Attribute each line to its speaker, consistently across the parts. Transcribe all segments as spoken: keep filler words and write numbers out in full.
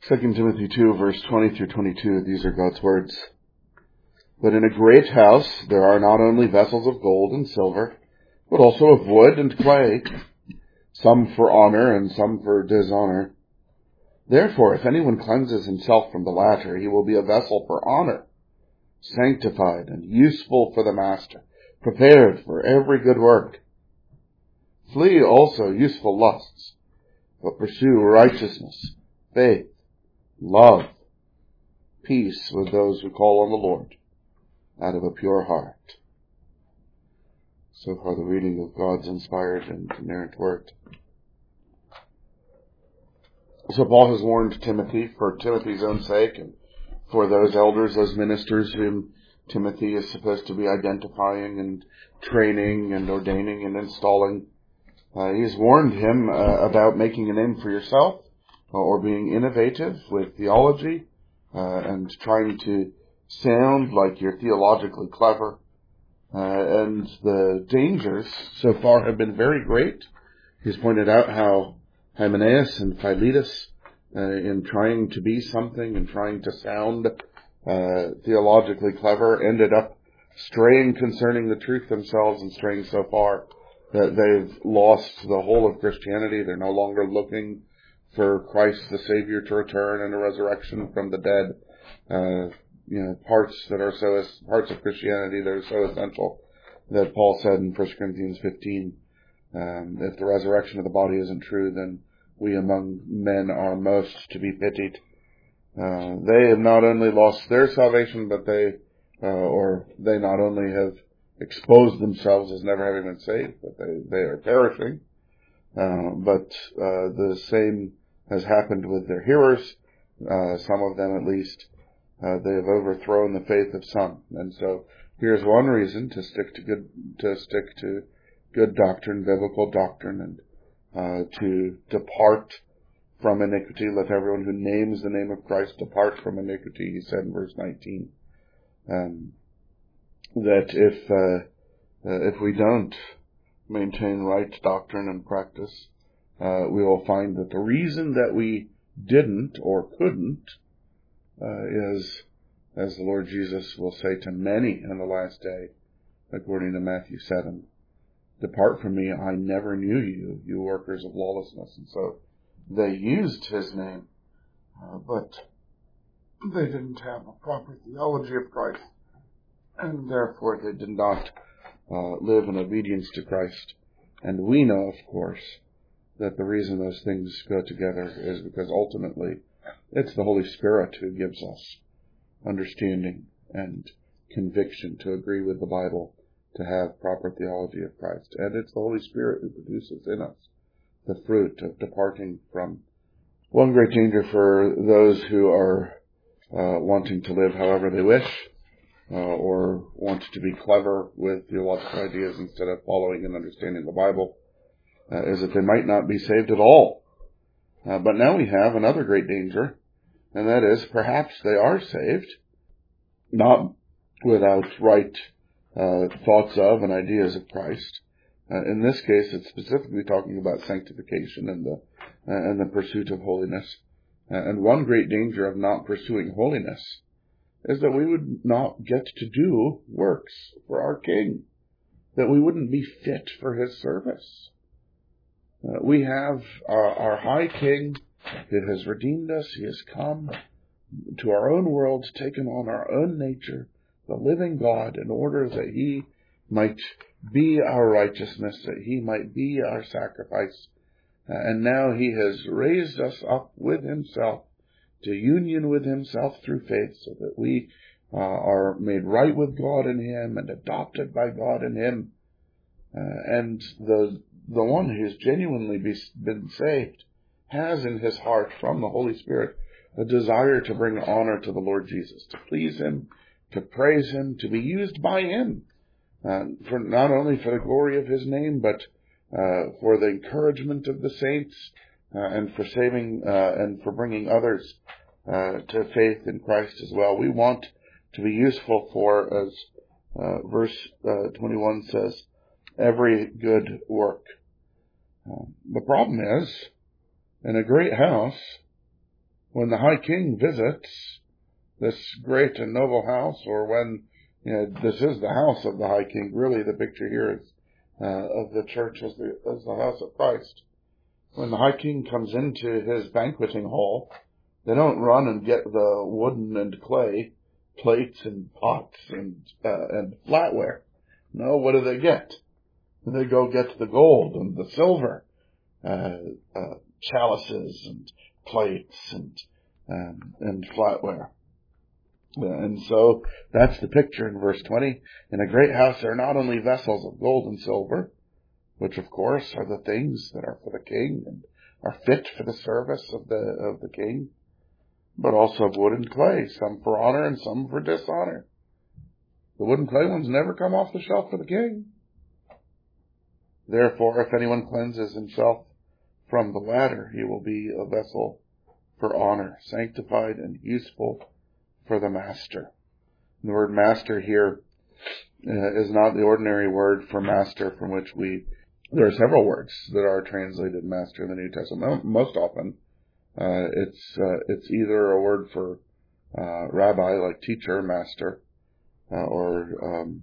Speaker 1: Second Timothy two, verse twenty through twenty-two, these are God's words. But in a great house there are not only vessels of gold and silver, but also of wood and clay, some for honor and some for dishonor. Therefore, if anyone cleanses himself from the latter, he will be a vessel for honor, sanctified and useful for the master, prepared for every good work. Flee also useful lusts, but pursue righteousness, faith, love, peace with those who call on the Lord out of a pure heart. So far the reading of God's inspired and inerrant word. So Paul has warned Timothy for Timothy's own sake and for those elders, those ministers whom Timothy is supposed to be identifying and training and ordaining and installing. Uh, he's warned him uh, about making a name for yourself uh, or being innovative with theology uh, and trying to sound like you're theologically clever. Uh, and the dangers so far have been very great. He's pointed out how Hymenaeus and Philetus, uh, in trying to be something and trying to sound uh, theologically clever, ended up straying concerning the truth themselves and straying so far that they've lost the whole of Christianity. They're no longer looking for Christ the Savior to return and a resurrection from the dead. Uh, you know, parts that are so, parts of Christianity that are so essential that Paul said in First Corinthians fifteen, um, if the resurrection of the body isn't true, then we among men are most to be pitied. Uh, they have not only lost their salvation, but they, uh, or they not only have exposed themselves as never having been saved, but they, they are perishing. Uh, but, uh, the same has happened with their hearers, uh, some of them at least. Uh, they have overthrown the faith of some. And so here's one reason to stick to good, to stick to good doctrine, biblical doctrine, and, uh, to depart from iniquity. Let everyone who names the name of Christ depart from iniquity, he said in verse nineteen. Um, that if, uh, uh, if we don't maintain right doctrine and practice, uh, we will find that the reason that we didn't or couldn't Uh, is, as the Lord Jesus will say to many in the last day, according to Matthew seven, depart from me, I never knew you, you workers of lawlessness. And so they used his name, uh, but they didn't have a proper theology of Christ, and therefore they did not uh, live in obedience to Christ. And we know, of course, that the reason those things go together is because ultimately it's the Holy Spirit who gives us understanding and conviction to agree with the Bible, to have proper theology of Christ. And it's the Holy Spirit who produces in us the fruit of departing from one great danger for those who are uh, wanting to live however they wish, uh, or want to be clever with theological ideas instead of following and understanding the Bible, uh, is that they might not be saved at all. Uh, but now we have another great danger, and that is perhaps they are saved, not without right uh, thoughts of and ideas of Christ. Uh, in this case, it's specifically talking about sanctification and the uh, and the pursuit of holiness. Uh, and one great danger of not pursuing holiness is that we would not get to do works for our King, that we wouldn't be fit for his service. Uh, we have our, our high King that has redeemed us. He has come to our own world, taken on our own nature, the living God, in order that he might be our righteousness, that he might be our sacrifice. Uh, and now he has raised us up with himself to union with himself through faith, so that we uh, are made right with God in him and adopted by God in him. Uh, and the the one who's genuinely be, been saved has in his heart from the Holy Spirit a desire to bring honor to the Lord Jesus, to please him, to praise him, to be used by him, uh, for not only for the glory of his name, but uh, for the encouragement of the saints, uh, and for saving uh, and for bringing others uh, to faith in Christ as well. We want to be useful for, as uh, verse uh, twenty-one says, every good work. Uh, the problem is, in a great house, when the high king visits this great and noble house, or when, you know, this is the house of the high king. Really, the picture here is uh, of the church as the, as the house of Christ. When the high king comes into his banqueting hall, they don't run and get the wooden and clay plates and pots and uh, and flatware. No, what do they get? They go get the gold and the silver, uh, uh, chalices and plates and um, and flatware. And so that's the picture in verse twenty. In a great house there are not only vessels of gold and silver, which of course are the things that are for the king and are fit for the service of the of the king, but also of wood and clay, some for honor and some for dishonor. The wood and clay ones never come off the shelf for the king. Therefore, if anyone cleanses himself from the latter, he will be a vessel for honor, sanctified and useful for the master. And the word master here uh, is not the ordinary word for master from which we, there are several words that are translated master in the New Testament. Most often, uh, it's, uh, it's either a word for, uh, rabbi, like teacher, master, uh, or, um,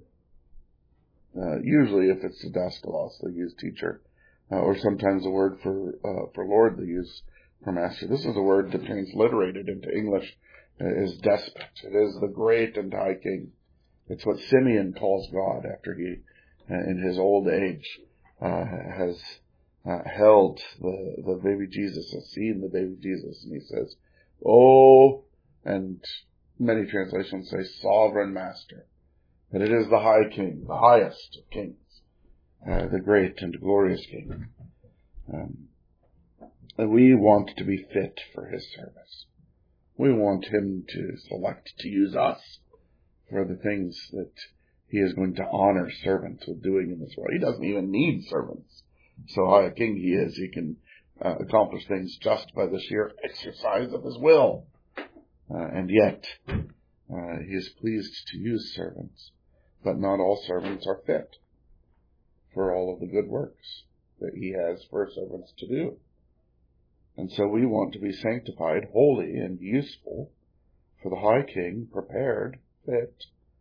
Speaker 1: uh, usually if it's the didaskalos, they use teacher, uh, or sometimes a word for, uh, for Lord they use for master. This is a word that transliterated into English is despot. It is the great and high king. It's what Simeon calls God after he, uh, in his old age, uh, has uh, held the, the baby Jesus, has seen the baby Jesus, and he says, "Oh," and many translations say sovereign master. That it is the high king, the highest of kings, uh, the great and glorious king. Um, and we want to be fit for his service. We want him to select to use us for the things that he is going to honor servants with doing in this world. He doesn't even need servants. So high a king he is, he can uh, accomplish things just by the sheer exercise of his will. Uh, and yet, uh, he is pleased to use servants. But not all servants are fit for all of the good works that he has for servants to do. And so we want to be sanctified, holy, and useful for the high king, prepared, fit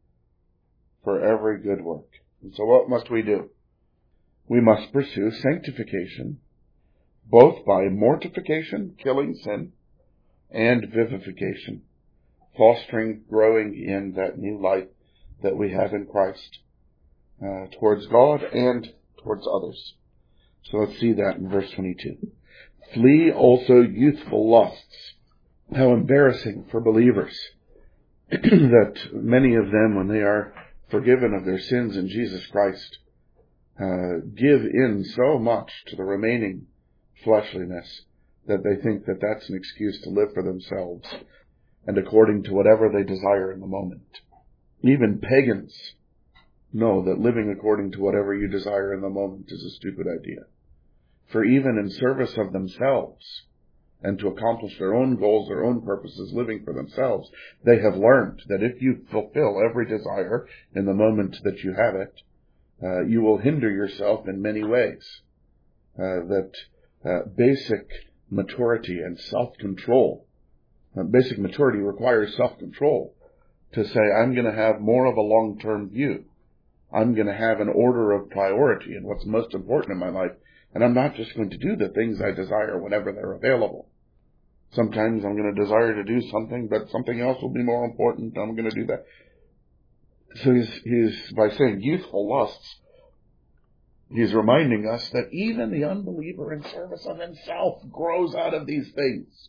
Speaker 1: for every good work. And so what must we do? We must pursue sanctification, both by mortification, killing sin, and vivification, fostering, growing in that new life that we have in Christ, uh, towards God and towards others. So let's see that in verse twenty-two. Flee also youthful lusts. How embarrassing for believers that many of them, when they are forgiven of their sins in Jesus Christ, uh, give in so much to the remaining fleshliness that they think that that's an excuse to live for themselves and according to whatever they desire in the moment. Even pagans know that living according to whatever you desire in the moment is a stupid idea. For even in service of themselves and to accomplish their own goals, their own purposes, living for themselves, they have learned that if you fulfill every desire in the moment that you have it, uh, you will hinder yourself in many ways. Uh, that uh, basic maturity and self-control, uh, basic maturity requires self-control to say, I'm going to have more of a long-term view. I'm going to have an order of priority in what's most important in my life. And I'm not just going to do the things I desire whenever they're available. Sometimes I'm going to desire to do something, but something else will be more important. I'm going to do that. So he's, he's, by saying youthful lusts, he's reminding us that even the unbeliever in service of himself grows out of these things.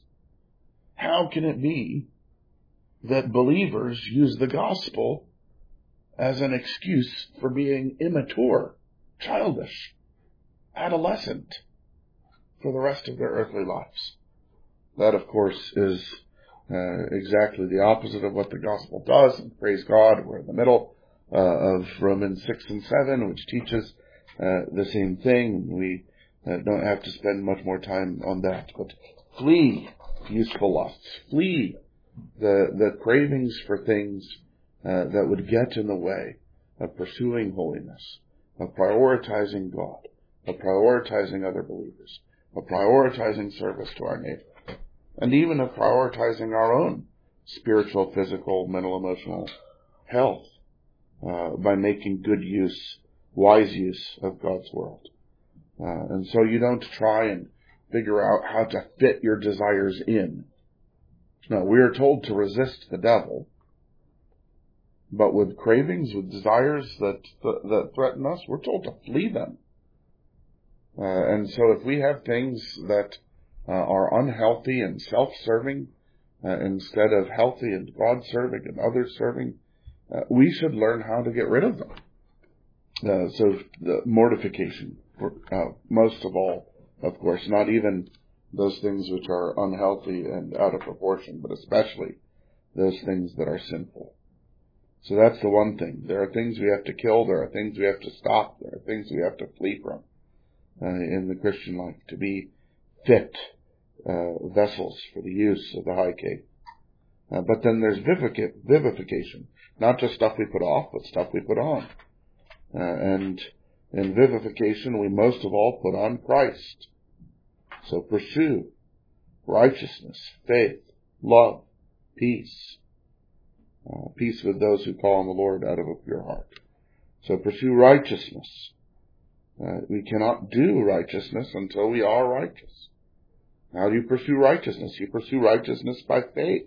Speaker 1: How can it be that believers use the gospel as an excuse for being immature, childish, adolescent for the rest of their earthly lives? That, of course, is uh, exactly the opposite of what the gospel does. And praise God, we're in the middle uh, of Romans six and seven, which teaches uh, the same thing. We uh, don't have to spend much more time on that. But flee useful lusts. Flee the, the cravings for things uh, that would get in the way of pursuing holiness, of prioritizing God, of prioritizing other believers, of prioritizing service to our neighbor. and even of prioritizing our own spiritual, physical, mental, emotional health uh, by making good use, wise use of God's world. Uh, and so you don't try and figure out how to fit your desires in. No, we are told to resist the devil, but with cravings, with desires that that threaten us, we're told to flee them. Uh, and so if we have things that uh, are unhealthy and self-serving uh, instead of healthy and God-serving and others-serving, uh, we should learn how to get rid of them. Uh, so the mortification, uh, most of all, of course, not even those things which are unhealthy and out of proportion, but especially those things that are sinful. So that's the one thing. There are things we have to kill. There are things we have to stop. There are things we have to flee from uh, in the Christian life to be fit uh, vessels for the use of the high king. Uh, but then there's vivific- vivification, not just stuff we put off, but stuff we put on. Uh, and in vivification, we most of all put on Christ. So pursue righteousness, faith, love, peace. Uh, peace with those who call on the Lord out of a pure heart. So pursue righteousness. Uh, we cannot do righteousness until we are righteous. How do you pursue righteousness? You pursue righteousness by faith.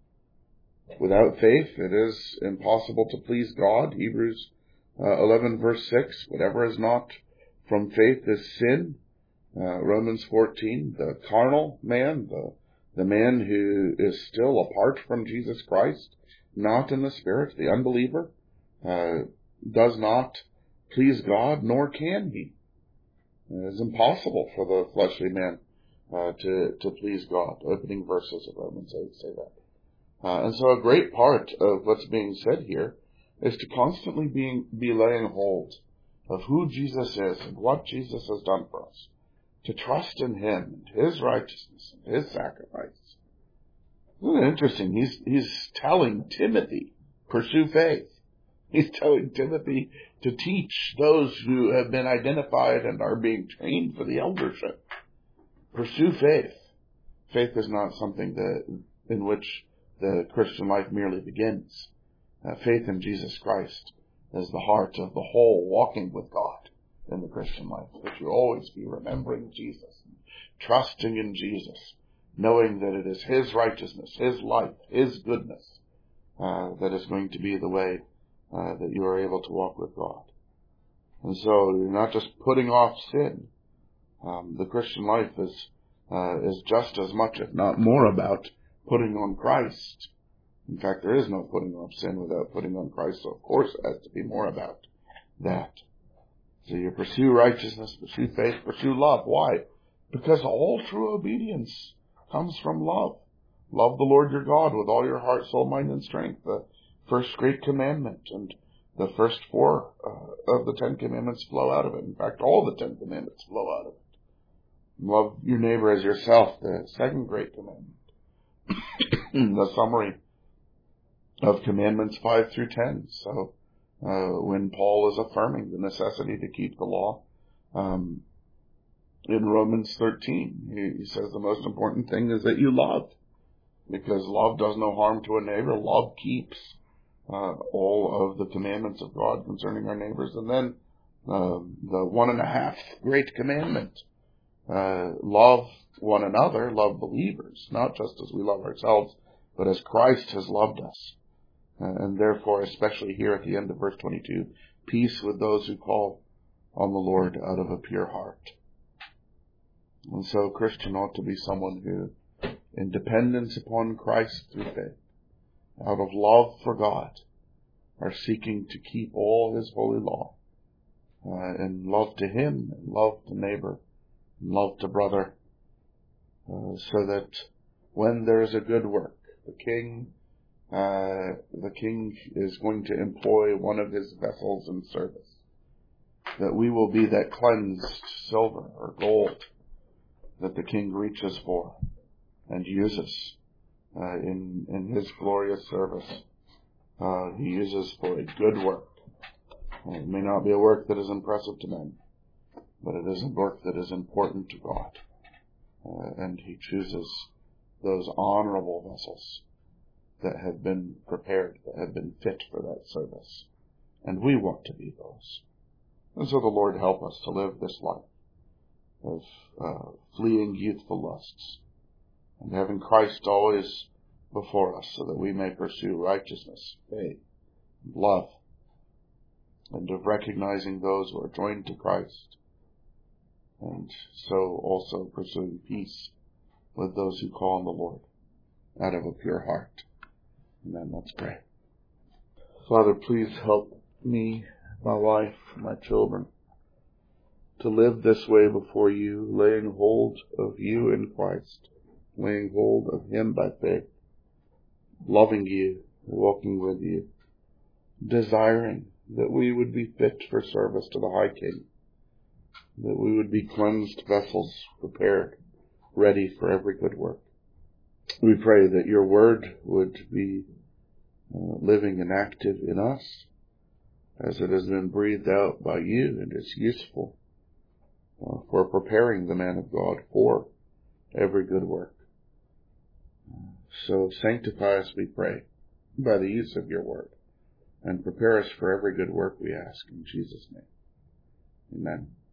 Speaker 1: Without faith, it is impossible to please God. Hebrews uh, eleven verse six, whatever is not from faith is sin. Uh, Romans fourteen, the carnal man, the, the man who is still apart from Jesus Christ, not in the Spirit, the unbeliever, uh, does not please God, nor can he. It is impossible for the fleshly man uh, to, to please God. Opening verses of Romans eight say that. Uh, and so a great part of what's being said here is to constantly be, be laying hold of who Jesus is and what Jesus has done for us. To trust in him and his righteousness and his sacrifice. Isn't it interesting? He's, he's telling Timothy, pursue faith. He's telling Timothy to teach those who have been identified and are being trained for the eldership. Pursue faith. Faith is not something that in which the Christian life merely begins. Uh, faith in Jesus Christ is the heart of the whole walking with God in the Christian life. That you always be remembering Jesus, trusting in Jesus, knowing that it is his righteousness, his life, his goodness uh, that is going to be the way uh, that you are able to walk with God. And so you're not just putting off sin. Um, the Christian life is uh, is just as much, if not more, about putting on Christ. In fact, there is no putting off sin without putting on Christ, so of course it has to be more about that. So you pursue righteousness, pursue faith, pursue love. Why? Because all true obedience comes from love. Love the Lord your God with all your heart, soul, mind, and strength. The first great commandment, and the first four uh, of the Ten Commandments flow out of it. In fact, all the Ten Commandments flow out of it. Love your neighbor as yourself, the second great commandment. The summary of commandments five through ten. So uh, when Paul is affirming the necessity to keep the law, um, in Romans thirteen, he, he says the most important thing is that you love, because love does no harm to a neighbor. Love keeps uh, all of the commandments of God concerning our neighbors. And then uh, the one and a half great commandment, uh, love one another, love believers, not just as we love ourselves, but as Christ has loved us. Uh, and therefore, especially here at the end of verse twenty-two, peace with those who call on the Lord out of a pure heart. And so a Christian ought to be someone who, in dependence upon Christ through faith, out of love for God, are seeking to keep all his holy law, uh, in love to him, and love to neighbor, and love to brother, uh, so that when there is a good work, the king, uh, the king is going to employ one of his vessels in service, that we will be that cleansed silver or gold that the king reaches for and uses uh, in in his glorious service. Uh, he uses for a good work. It may not be a work that is impressive to men, but it is a work that is important to God. Uh, and he chooses those honorable vessels that have been prepared, that have been fit for that service. And we want to be those. And so the Lord help us to live this life of uh, fleeing youthful lusts and having Christ always before us so that we may pursue righteousness, faith, love, and of recognizing those who are joined to Christ, and so also pursuing peace with those who call on the Lord out of a pure heart. Amen. Let's pray. Father, please help me, my wife, my children, to live this way before you, laying hold of you in Christ, laying hold of him by faith, loving you, walking with you, desiring that we would be fit for service to the High King, that we would be cleansed vessels, prepared, ready for every good work. We pray that your word would be uh, living and active in us as it has been breathed out by you, and is useful uh, for preparing the man of God for every good work. So sanctify us, we pray, by the use of your word, and prepare us for every good work, we ask in Jesus' name. Amen.